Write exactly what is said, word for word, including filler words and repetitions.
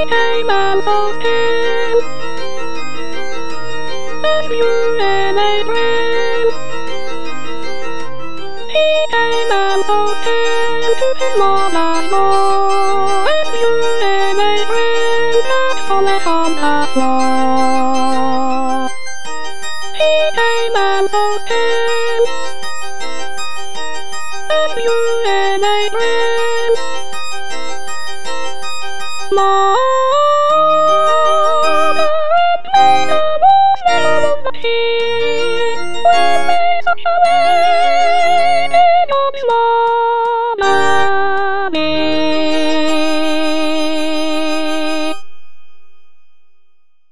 came and saw him. As you and a friend. He came and saw him to his mother's door. As you and a friend that fallen on the floor. He came and saw him. As you and a friend. More